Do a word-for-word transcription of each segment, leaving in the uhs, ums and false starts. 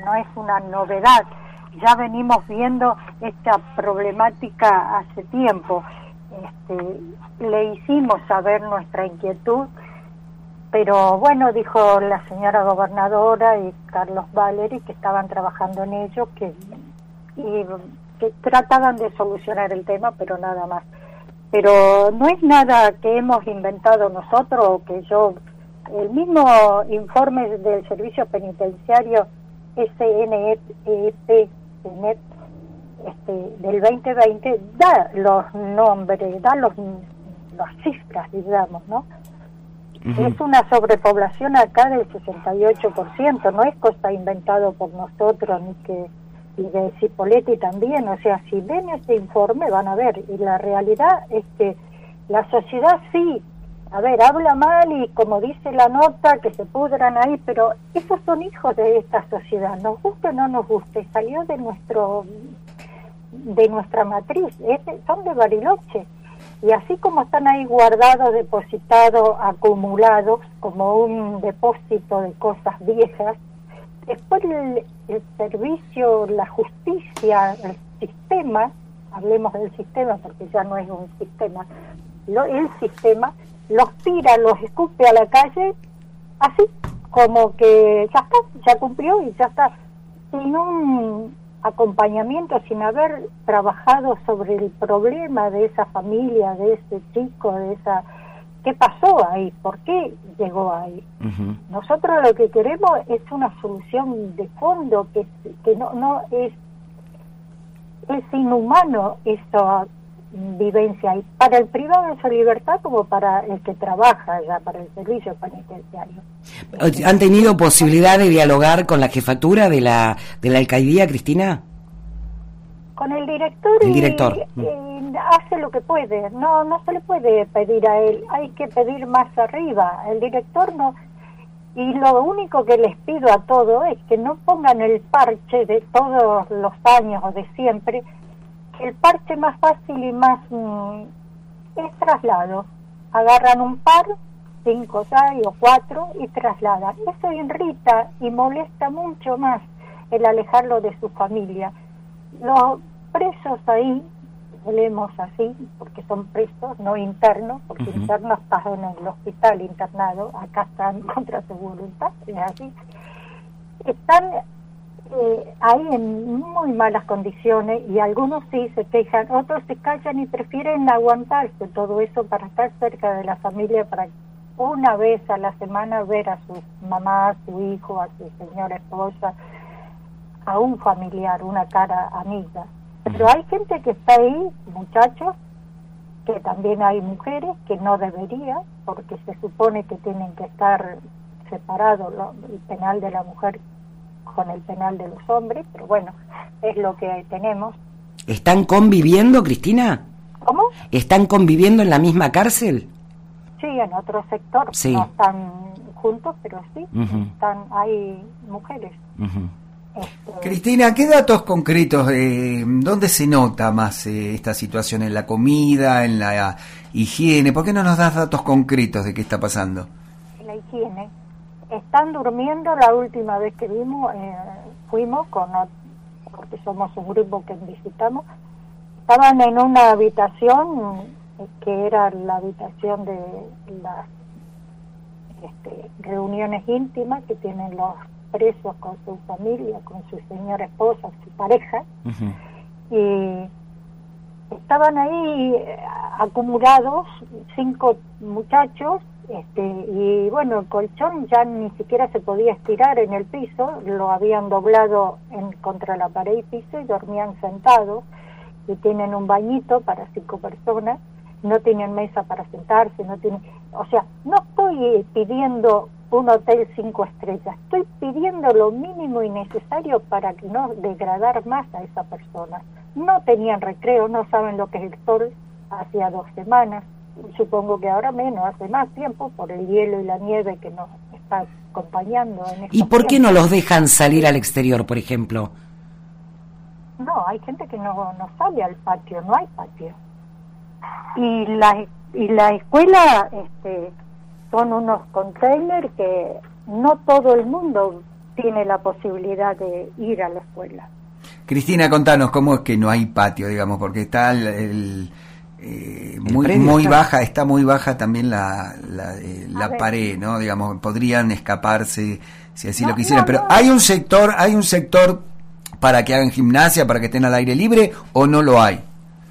no es una novedad, ya venimos viendo esta problemática hace tiempo. Este, le hicimos saber nuestra inquietud, pero bueno, dijo la señora gobernadora y Carlos Valeri que estaban trabajando en ello, que, y, que trataban de solucionar el tema, pero nada más. Pero no es nada que hemos inventado nosotros o que yo... El mismo informe del Servicio Penitenciario S N E P este, del veinte veinte da los nombres, da los, las cifras, digamos, ¿no? Uh-huh. Es una sobrepoblación acá del sesenta y ocho por ciento, no es cosa inventado por nosotros, ni que y de Cipoletti también. O sea, si ven ese informe van a ver, y la realidad es que la sociedad sí, a ver, habla mal y como dice la nota, que se pudran ahí, pero esos son hijos de esta sociedad, nos guste o no nos guste, salió de nuestro de nuestra matriz, es, son de Bariloche, y así como están ahí guardados, depositados, acumulados, como un depósito de cosas viejas, después el, el servicio, la justicia, el sistema, hablemos del sistema porque ya no es un sistema, lo, el sistema los tira, los escupe a la calle, así, como que ya está, ya cumplió y ya está, sin un acompañamiento, sin haber trabajado sobre el problema de esa familia, de ese chico, de esa... ¿Qué pasó ahí? ¿Por qué llegó ahí? Uh-huh. Nosotros lo que queremos es una solución de fondo, que, que no, no es... Es inhumano esa vivencia, y para el privado de su libertad como para el que trabaja ya para el servicio penitenciario. ¿Han tenido posibilidad de dialogar con la jefatura de la de la alcaldía, Cristina? Con el director, el director. Y, y hace lo que puede, no no se le puede pedir a él, hay que pedir más arriba, el director no. Y lo único que les pido a todos es que no pongan el parche de todos los años o de siempre. El parche más fácil y más mmm, es traslado. Agarran un par, cinco, seis o cuatro y trasladan. Eso irrita y molesta mucho más el alejarlo de su familia. Los presos ahí, hablemos así, porque son presos, no internos, porque uh-huh. internos están en el hospital internado, acá están contra su voluntad, es así. Están Eh, ahí en muy malas condiciones, y algunos sí se quejan, otros se callan y prefieren aguantarse todo eso para estar cerca de la familia, para una vez a la semana ver a su mamá, a su hijo, a su señora esposa, a un familiar, una cara amiga. Pero hay gente que está ahí, muchachos, que también hay mujeres que no debería, porque se supone que tienen que estar separados, lo, el penal de la mujer con el penal de los hombres, pero bueno, es lo que tenemos. ¿Están conviviendo, Cristina? ¿Cómo? ¿Están conviviendo en la misma cárcel? Sí, en otro sector, sí. No están juntos, pero sí, uh-huh. están, hay mujeres. Uh-huh. Este... Cristina, ¿qué datos concretos, eh, dónde se nota más eh, esta situación? ¿En la comida, en la higiene? ¿Por qué no nos das datos concretos de qué está pasando? En la higiene. Están durmiendo, la última vez que vimos, eh, fuimos, con porque somos un grupo que visitamos, estaban en una habitación eh, que era la habitación de las este, reuniones íntimas que tienen los presos con su familia, con su señora esposa, su pareja, uh-huh. y estaban ahí eh, acumulados cinco muchachos. Este, y bueno, el colchón ya ni siquiera se podía estirar en el piso, lo habían doblado en, contra la pared y piso, y dormían sentados, y tienen un bañito para cinco personas, no tienen mesa para sentarse, no tienen, o sea, no estoy pidiendo un hotel cinco estrellas, estoy pidiendo lo mínimo y necesario para que no degradar más a esa persona. No tenían recreo, no saben lo que es el sol, hacía dos semanas. Supongo que ahora menos, hace más tiempo, por el hielo y la nieve que nos está acompañando. En ¿Y por qué no los dejan salir al exterior, por ejemplo? No, hay gente que no, no sale al patio, no hay patio. Y la, y la escuela este, son unos containers que no todo el mundo tiene la posibilidad de ir a la escuela. Cristina, contanos cómo es que no hay patio, digamos, porque está el, el, eh, el muy muy está. baja, está muy baja también la la, eh, la pared, ¿no? Digamos, podrían escaparse si así no, lo quisieran, no, pero no. hay un sector, hay un sector para que hagan gimnasia, para que estén al aire libre, ¿o no lo hay?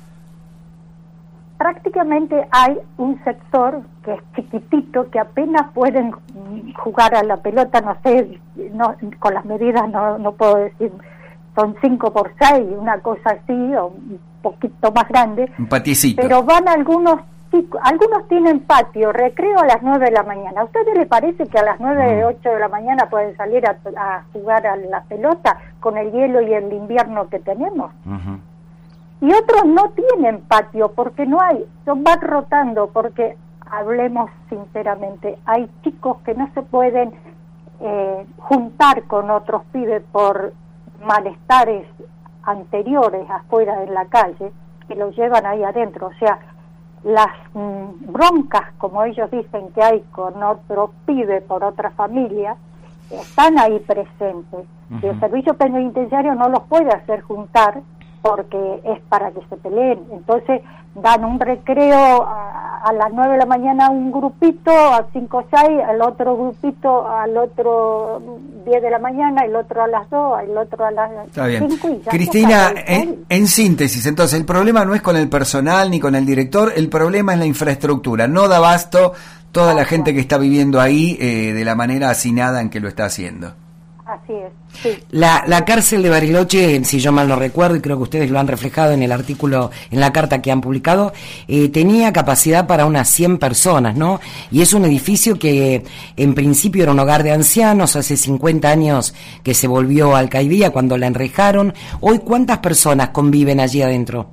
Prácticamente hay un sector que es chiquitito, que apenas pueden jugar a la pelota, no sé, no, con las medidas no, no puedo decir, son cinco por seis, una cosa así, o un poquito más grande. Un patiecito. Pero van algunos chicos, algunos tienen patio, recreo a las nueve de la mañana. ¿A ustedes les parece que a las nueve, ocho de la mañana pueden salir a, a jugar a la pelota con el hielo y el invierno que tenemos? Uh-huh. Y otros no tienen patio porque no hay, son van rotando, porque hablemos sinceramente, hay chicos que no se pueden eh, juntar con otros pibes por malestares anteriores afuera en la calle, que los llevan ahí adentro. O sea, las mm, broncas, como ellos dicen que hay con otros pibes por otra familia, están ahí presentes. Uh-huh. Y el servicio penitenciario no los puede hacer juntar porque es para que se peleen. Entonces dan un recreo a, a las nueve de la mañana a un grupito, a cinco o seis, al otro grupito al otro diez de la mañana, el otro a las dos, el otro a las cinco. Y ya Cristina, en, en síntesis, entonces el problema no es con el personal ni con el director, el problema es la infraestructura. No da abasto toda ah, la gente claro. que está viviendo ahí eh, de la manera hacinada en que lo está haciendo. Así es, sí. La, la cárcel de Bariloche, si yo mal no recuerdo, y creo que ustedes lo han reflejado en el artículo, en la carta que han publicado, eh, tenía capacidad para unas cien personas, ¿no? Y es un edificio que en principio era un hogar de ancianos, hace cincuenta años que se volvió alcaidía cuando la enrejaron. Hoy, ¿cuántas personas conviven allí adentro?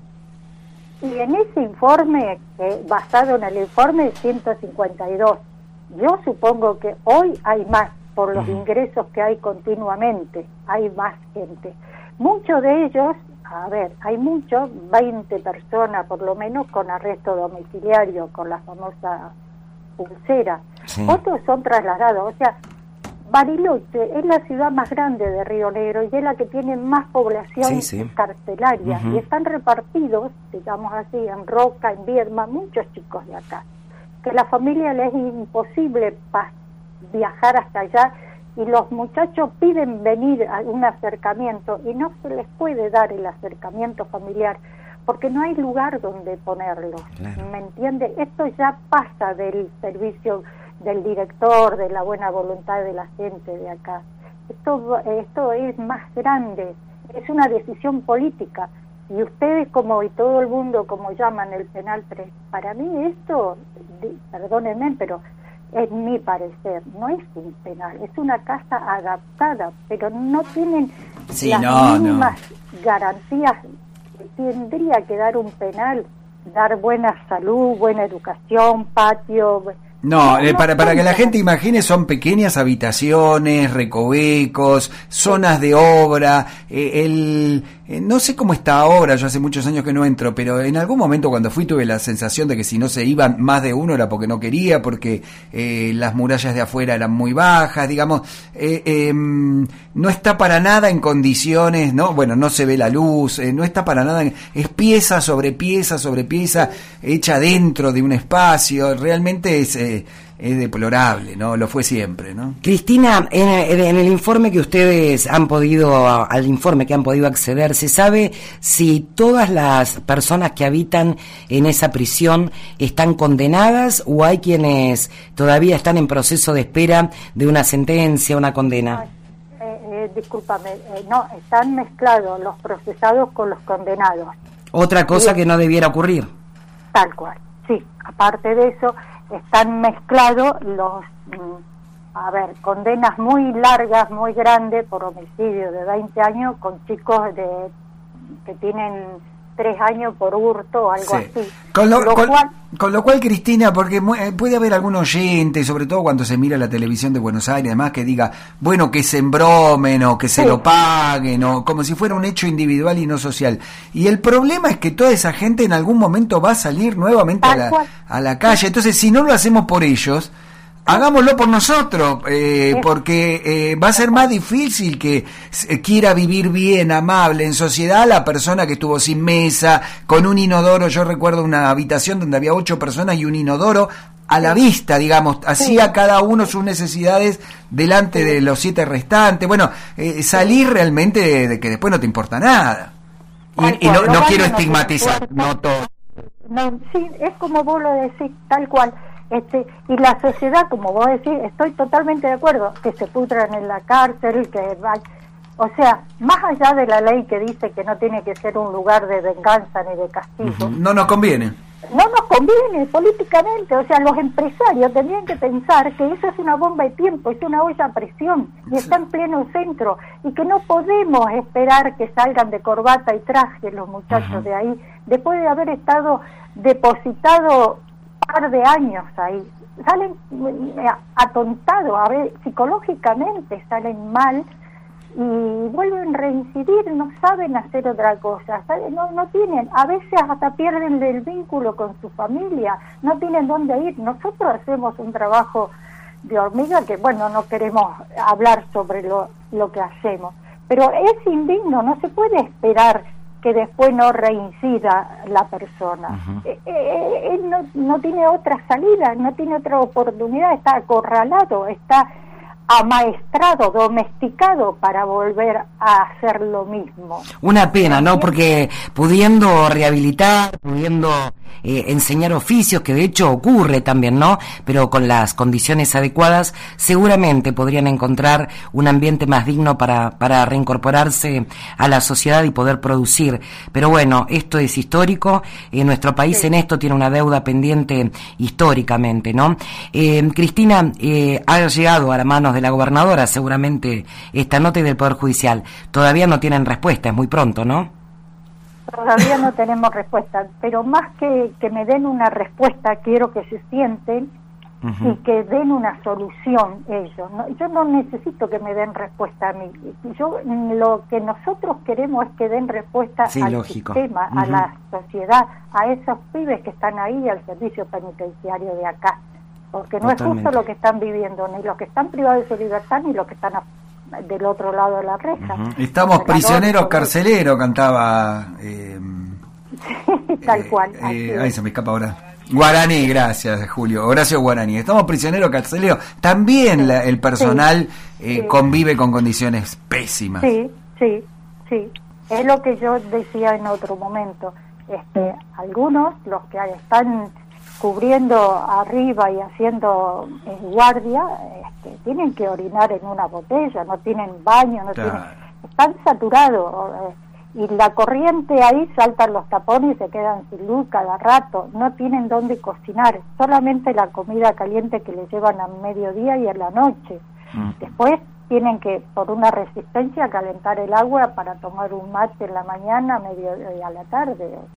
Y en ese informe, eh, basado en el informe, ciento cincuenta y dos. Yo supongo que hoy hay más, por los ingresos que hay continuamente, hay más gente. Muchos de ellos, a ver, hay muchos, veinte personas por lo menos con arresto domiciliario, con la famosa pulsera. Sí. Otros son trasladados, o sea, Bariloche es la ciudad más grande de Río Negro y es la que tiene más población sí, sí. carcelaria, uh-huh. y están repartidos, digamos así, en Roca, en Viedma, muchos chicos de acá, que a la familia les es imposible pasar viajar hasta allá, y los muchachos piden venir a un acercamiento y no se les puede dar el acercamiento familiar porque no hay lugar donde ponerlos. Claro. ¿Me entiende? Esto ya pasa del servicio del director, de la buena voluntad de la gente de acá. Esto, esto es más grande, es una decisión política, y ustedes como y todo el mundo como llaman el penal tres, para mí esto, perdónenme, pero es mi parecer, no es un penal, es una casa adaptada, pero no tienen sí, las no, mismas no. garantías que tendría que dar un penal, dar buena salud, buena educación, patio. No, no, eh, para, para que la gente imagine, son pequeñas habitaciones, recovecos, zonas de obra, eh, el, eh, no sé cómo está ahora, yo hace muchos años que no entro, pero en algún momento cuando fui tuve la sensación de que si no se iban más de uno era porque no quería, porque eh, las murallas de afuera eran muy bajas, digamos, eh, eh, no está para nada en condiciones, no, bueno, no se ve la luz, eh, no está para nada, en, es pieza sobre pieza sobre pieza, hecha dentro de un espacio, realmente es... Eh, es deplorable, ¿no? Lo fue siempre, ¿no? Cristina, en, en el informe que ustedes han podido, al informe que han podido acceder, ¿se sabe si todas las personas que habitan en esa prisión están condenadas o hay quienes todavía están en proceso de espera de una sentencia, una condena? Eh, eh, discúlpame, eh, no, están mezclados los procesados con los condenados. Otra cosa y, que no debiera ocurrir. Tal cual, sí. Aparte de eso, están mezclados los, a ver, condenas muy largas, muy grandes por homicidio de veinte años con chicos de que tienen tres años por hurto o algo sí. así. Con lo, lo con, cual, con lo cual, Cristina, porque puede haber algún oyente, sobre todo cuando se mira la televisión de Buenos Aires, además que diga, bueno, que se embromen o que se sí. lo paguen, o como si fuera un hecho individual y no social. Y el problema es que toda esa gente en algún momento va a salir nuevamente a la, a la calle. Entonces, si no lo hacemos por ellos, Hagámoslo por nosotros, eh, porque eh, va a ser más difícil que quiera vivir bien, amable, en sociedad, la persona que estuvo sin mesa, con un inodoro. Yo recuerdo una habitación donde había ocho personas y un inodoro a la vista, digamos, hacía sí. cada uno sus necesidades delante sí. de los siete restantes. Bueno, eh, salir realmente de, de que después no te importa nada. Y, y no, no quiero estigmatizar, no todo. No, sí, es como vos lo decís, tal cual. Este, y la sociedad, como vos decís, estoy totalmente de acuerdo, que se pudran en la cárcel, que va, o sea, más allá de la ley que dice que no tiene que ser un lugar de venganza ni de castigo. Uh-huh. No nos conviene. No nos conviene políticamente, o sea, los empresarios tendrían que pensar que eso es una bomba de tiempo, es una olla a presión y está en pleno centro y que no podemos esperar que salgan de corbata y traje los muchachos uh-huh. de ahí, después de haber estado depositado un par de años ahí. Salen atontados, a ver, psicológicamente salen mal y vuelven a reincidir, no saben hacer otra cosa, no no tienen, a veces hasta pierden el vínculo con su familia, no tienen dónde ir. Nosotros hacemos un trabajo de hormiga que, bueno, no queremos hablar sobre lo, lo que hacemos, pero es indigno, no se puede esperar que después no reincida la persona. Uh-huh. eh, eh, él no, no tiene otra salida, no tiene otra oportunidad, está acorralado, está amaestrado, domesticado para volver a hacer lo mismo. Una pena, ¿no? Porque pudiendo rehabilitar, pudiendo eh, enseñar oficios, que de hecho ocurre también, ¿no? Pero con las condiciones adecuadas, seguramente podrían encontrar un ambiente más digno para, para reincorporarse a la sociedad y poder producir. Pero bueno, esto es histórico, eh, nuestro país sí. en esto tiene una deuda pendiente históricamente, ¿no? Eh, Cristina, eh, ha llegado a las manos de la gobernadora seguramente esta nota y del Poder Judicial. Todavía no tienen respuesta, es muy pronto, ¿no? Todavía no tenemos respuesta, pero más que que me den una respuesta, quiero que se sienten uh-huh. y que den una solución ellos. ¿no? Yo no necesito que me den respuesta a mí. Yo lo que nosotros queremos es que den respuesta sí, al lógico. sistema, uh-huh. a la sociedad, a esos pibes que están ahí, al servicio penitenciario de acá. Porque no Totalmente. Es justo lo que están viviendo, ni los que están privados de su libertad, ni los que están a, del otro lado de la reja. Uh-huh. Estamos prisioneros carceleros, cantaba... Eh, sí, tal eh, cual. Eh, ahí se me escapa ahora. Guaraní, gracias, Julio. Horacio Guaraní. Estamos prisioneros carceleros. También sí, la, el personal sí, eh, sí. convive con condiciones pésimas. Sí, sí, sí. Es lo que yo decía en otro momento. Este, algunos, los que están cubriendo arriba y haciendo eh, guardia, este, tienen que orinar en una botella, no tienen baño, no claro. tienen, están saturados eh, y la corriente ahí saltan los tapones y se quedan sin luz cada rato, no tienen dónde cocinar, solamente la comida caliente que les llevan a mediodía y a la noche. Mm. Después tienen que, por una resistencia, calentar el agua para tomar un mate en la mañana, mediodía y a la tarde.